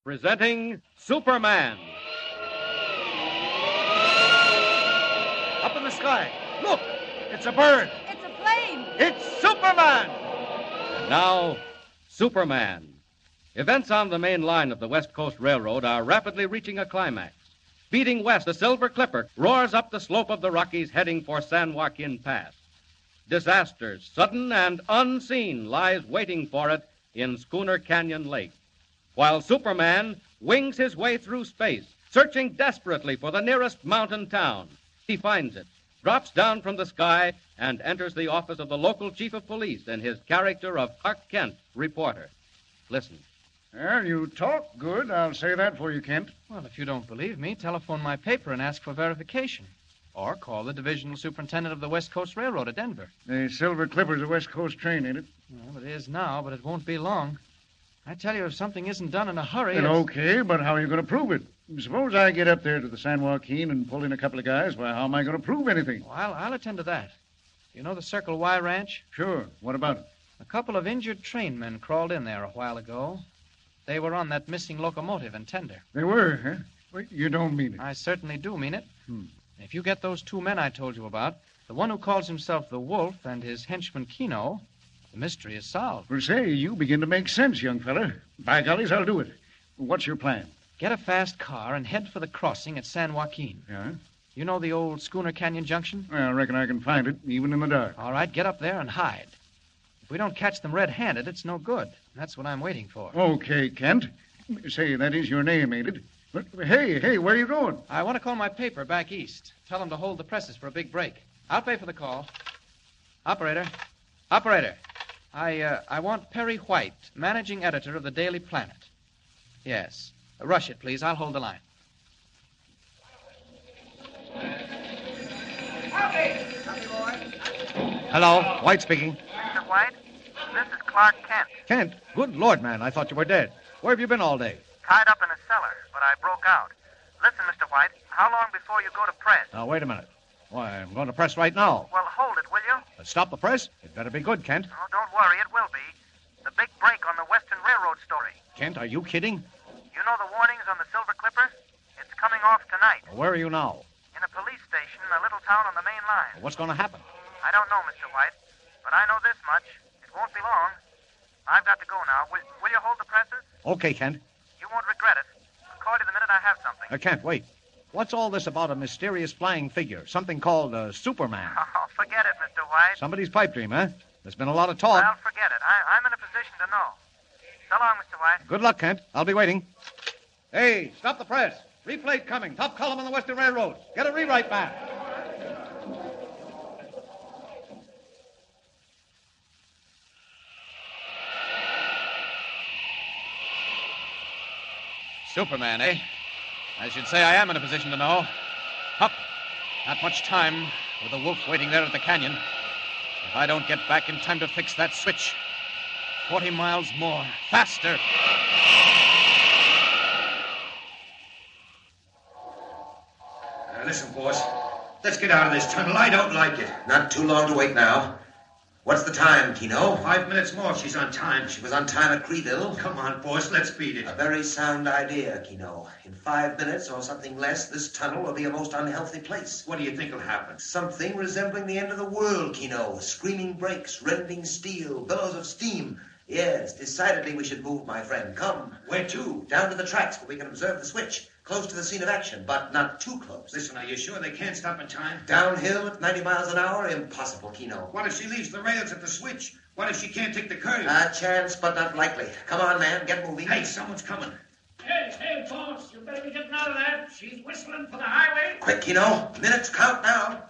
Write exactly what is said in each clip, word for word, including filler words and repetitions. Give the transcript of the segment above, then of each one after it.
Presenting Superman. Up in the sky. Look! It's a bird. It's a plane. It's Superman! And now, Superman. Events on the main line of the West Coast Railroad are rapidly reaching a climax. Speeding west, the Silver Clipper roars up the slope of the Rockies heading for San Joaquin Pass. Disaster, sudden and unseen, lies waiting for it in Schooner Canyon Lake, while Superman wings his way through space, searching desperately for the nearest mountain town. He finds it, drops down from the sky, and enters the office of the local chief of police in his character of Clark Kent, reporter. Listen. Well, you talk good. I'll say that for you, Kent. Well, if you don't believe me, telephone my paper and ask for verification. Or call the divisional superintendent of the West Coast Railroad at Denver. The Silver Clipper's a West Coast train, ain't it? Well, it is now, but it won't be long. I tell you, if something isn't done in a hurry... Well, it's... okay, but how are you going to prove it? Suppose I get up there to the San Joaquin and pull in a couple of guys. Why, how am I going to prove anything? Well, I'll, I'll attend to that. You know the Circle Y Ranch? Sure. What about it? A couple of injured trainmen crawled in there a while ago. They were on that missing locomotive and tender. They were, huh? Well, you don't mean it. I certainly do mean it. Hmm. If you get those two men I told you about, the one who calls himself the Wolf and his henchman Keno, the mystery is solved. Well, say, you begin to make sense, young fella. By gollies, I'll do it. What's your plan? Get a fast car and head for the crossing at San Joaquin. Yeah? You know the old Schooner Canyon Junction? Well, I reckon I can find it, even in the dark. All right, get up there and hide. If we don't catch them red-handed, it's no good. That's what I'm waiting for. Okay, Kent. Say, that is your name, ain't it? But, hey, hey, where are you going? I want to call my paper back east. Tell them to hold the presses for a big break. I'll pay for the call. Operator. Operator. I, uh, I want Perry White, managing editor of the Daily Planet. Yes. Rush it, please. I'll hold the line. Hello, White speaking. Mister White, this is Clark Kent. Kent, good Lord, man, I thought you were dead. Where have you been all day? Tied up in a cellar, but I broke out. Listen, Mister White, how long before you go to press? Now, wait a minute. Why, I'm going to press right now. Well, hold it, will you? Uh, Stop the press? It better be good, Kent. Oh, don't worry, it will be. The big break on the Western Railroad story. Kent, are you kidding? You know the warnings on the Silver Clipper? It's coming off tonight. Where are you now? In a police station in a little town on the main line. What's going to happen? I don't know, Mister White, but I know this much. It won't be long. I've got to go now. Will, will you hold the presses? Okay, Kent. You won't regret it. I'll call you the minute I have something. Uh, Kent, wait. What's all this about a mysterious flying figure? Something called uh, Superman. Oh, forget it, Mister White. Somebody's pipe dream, huh? There's been a lot of talk. Well, forget it. I, I'm in a position to know. So long, Mister White. Good luck, Kent. I'll be waiting. Hey, stop the press. Replate coming. Top column on the Western Railroad. Get a rewrite back. Superman, eh? I should say I am in a position to know. Hup. Not much time with the Wolf waiting there at the canyon. If I don't get back in time to fix that switch, forty miles more. Faster. Now, listen, boss. Let's get out of this tunnel. I don't like it. Not too long to wait now. What's the time, Keno? Five minutes more. She's on time. She was on time at Creeville. Come on, boss. Let's beat it. A very sound idea, Keno. In five minutes or something less, this tunnel will be a most unhealthy place. What do you think will happen? Something resembling the end of the world, Keno. Screaming brakes, rending steel, billows of steam. Yes, decidedly we should move, my friend. Come. Where to? Down to the tracks where we can observe the switch. Close to the scene of action, but not too close. Listen, are you sure they can't stop in time? Downhill at ninety miles an hour? Impossible, Keno. What if she leaves the rails at the switch? What if she can't take the curve? A chance, but not likely. Come on, man. Get moving. Hey, someone's coming. Hey, hey, boss, you better be getting out of there. She's whistling for the highway. Quick, Keno. Minutes count now.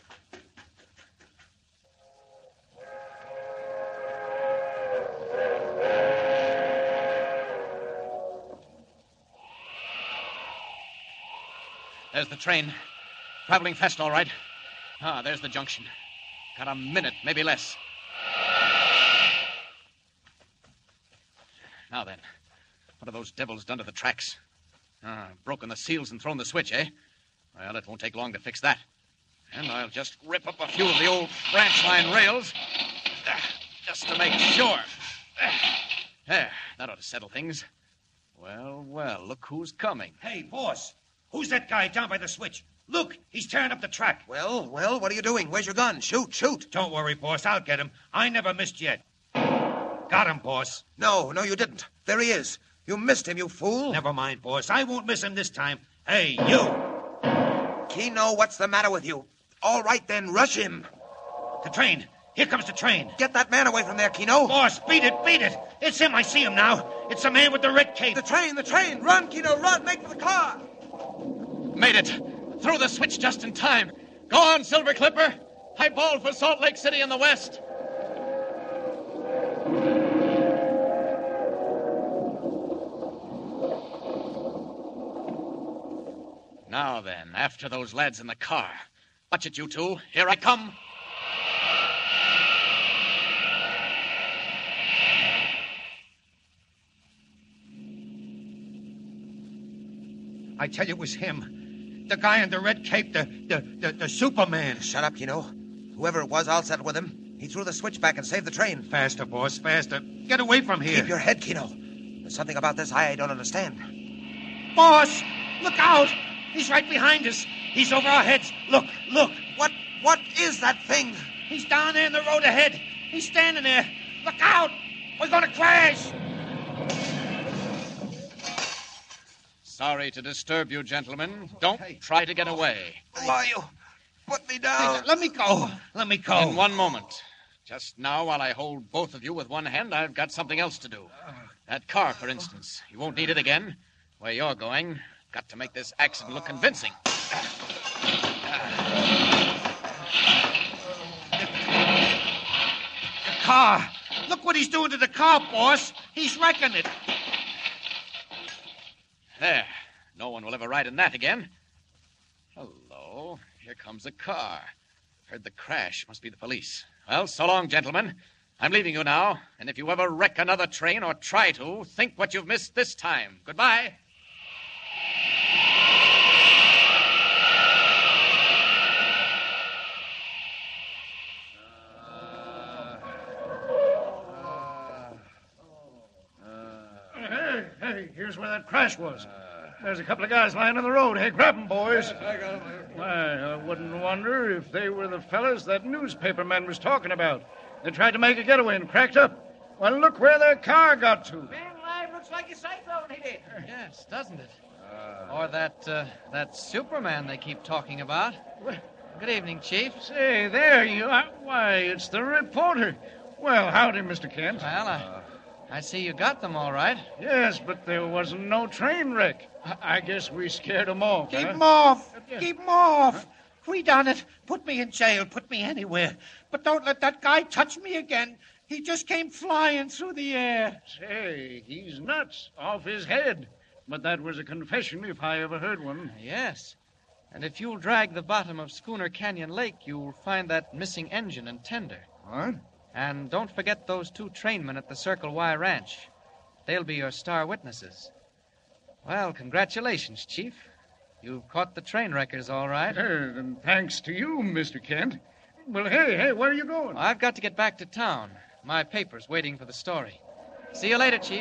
There's the train. Traveling fast, all right. Ah, there's the junction. Got a minute, maybe less. Now then, what have those devils done to the tracks? Ah, broken the seals and thrown the switch, eh? Well, it won't take long to fix that. And I'll just rip up a few of the old branch line rails, uh, just to make sure. Uh, there, that ought to settle things. Well, well, look who's coming. Hey, boss, who's that guy down by the switch? Look, he's tearing up the track. Well, well, what are you doing? Where's your gun? Shoot, shoot. Don't worry, boss. I'll get him. I never missed yet. Got him, boss. No, no, you didn't. There he is. You missed him, you fool. Never mind, boss. I won't miss him this time. Hey, you. Keno, what's the matter with you? All right, then, rush him. The train. Here comes the train. Get that man away from there, Keno. Boss, beat it, beat it. It's him. I see him now. It's the man with the red cape. The train, the train. Run, Keno, run. Make for the car. Made it. Threw the switch just in time. Go on, Silver Clipper. High ball for Salt Lake City in the west. Now then, after those lads in the car. Watch it, you two. Here I come. I tell you, it was him. The guy in the red cape, the, the, the, the Superman. Shut up, Keno. Whoever it was, I'll settle with him. He threw the switch back and saved the train. Faster, boss, faster. Get away from here. Keep your head, Keno. There's something about this I don't understand. Boss, look out. He's right behind us. He's over our heads. Look, look. What, what is that thing? He's down there in the road ahead. He's standing there. Look out. We're going to crash. Sorry to disturb you, gentlemen. Don't try to get away. Why, you put me down. Let me go. Let me go. In one moment. Just now, while I hold both of you with one hand, I've got something else to do. That car, for instance. You won't need it again. Where you're going, got to make this accident look convincing. The car. Look what he's doing to the car, boss. He's wrecking it. There. No one will ever ride in that again. Hello. Here comes a car. Heard the crash. Must be the police. Well, so long, gentlemen. I'm leaving you now. And if you ever wreck another train or try to, think what you've missed this time. Goodbye. Hey, hey, here's where that crash was. There's a couple of guys lying on the road. Hey, grab them, boys. I got them. Why, I wouldn't wonder if they were the fellas that newspaper man was talking about. They tried to make a getaway and cracked up. Well, look where their car got to. Man alive, looks like a cyclone hit it. Yes, doesn't it? Uh, or that, uh, that Superman they keep talking about. Good evening, Chief. Say, there you are. Why, it's the reporter. Well, howdy, Mister Kent. Well, I, I see you got them all right. Yes, but there wasn't no train wreck. I, I guess we scared them off. Keep huh? him off. Yeah. Keep him off. Huh? We done it. Put me in jail. Put me anywhere. But don't let that guy touch me again. He just came flying through the air. Say, he's nuts. Off his head. But that was a confession if I ever heard one. Yes. And if you'll drag the bottom of Schooner Canyon Lake, you'll find that missing engine and tender. What? And don't forget those two trainmen at the Circle Y Ranch. They'll be your star witnesses. Well, congratulations, Chief. You've caught the train wreckers all right. Hey, and thanks to you, Mister Kent. Well, hey, hey, where are you going? Well, I've got to get back to town. My paper's waiting for the story. See you later, Chief.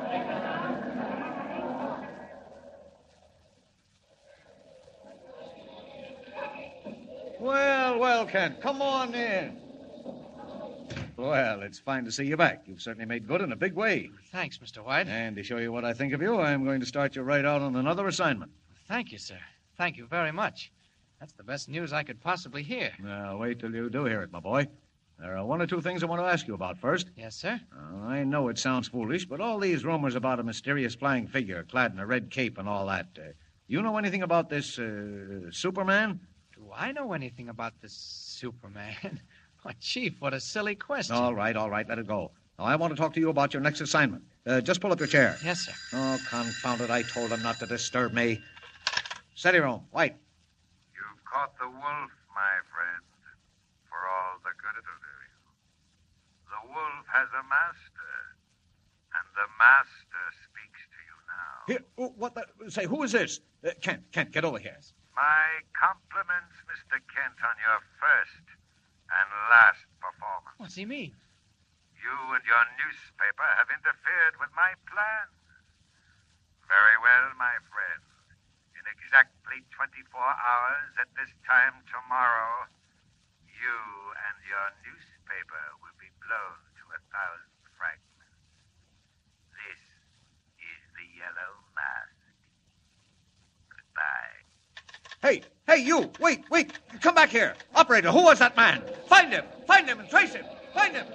Well, well, Kent, come on in. Well, it's fine to see you back. You've certainly made good in a big way. Thanks, Mister White. And to show you what I think of you, I'm going to start you right out on another assignment. Thank you, sir. Thank you very much. That's the best news I could possibly hear. Now, wait till you do hear it, my boy. There are one or two things I want to ask you about first. Yes, sir? Uh, I know it sounds foolish, but all these rumors about a mysterious flying figure clad in a red cape and all that, uh, you know anything about this uh, Superman? Do I know anything about this Superman? Why, Chief, what a silly question. All right, all right, let it go. Now, I want to talk to you about your next assignment. Uh, just pull up your chair. Yes, sir. Oh, confound it, I told him not to disturb me. Steady, room. White. You've caught the wolf, my friend, for all the good it'll do you. The wolf has a master, and the master speaks to you now. Here, oh, what the... Say, who is this? Uh, Kent, Kent, get over here. My compliments, Mister Kent, on your first and last performance. What's he mean? You and your newspaper have interfered with my plans. friend. In exactly twenty-four hours at this time tomorrow, you and your newspaper will be blown to a thousand fragments. This is the Yellow Mask. Goodbye. Hey, hey, you! Wait, wait! Come back here! Operator, who was that man? Find him! Find him and trace him! Find him!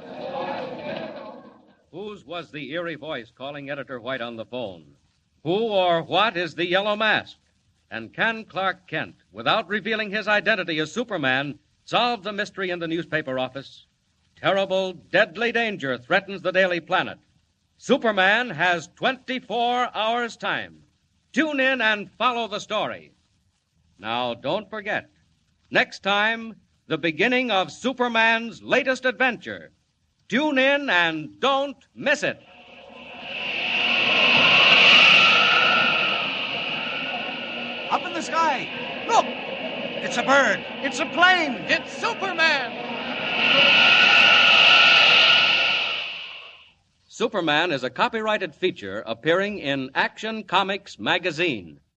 Whose was the eerie voice calling Editor White on the phone? Who or what is the Yellow Mask? And can Clark Kent, without revealing his identity as Superman, solve the mystery in the newspaper office? Terrible, deadly danger threatens the Daily Planet. Superman has twenty-four hours' time. Tune in and follow the story. Now, don't forget, next time, the beginning of Superman's latest adventure. Tune in and don't miss it. Up in the sky. Look! It's a bird. It's a plane. It's Superman. Superman is a copyrighted feature appearing in Action Comics magazine.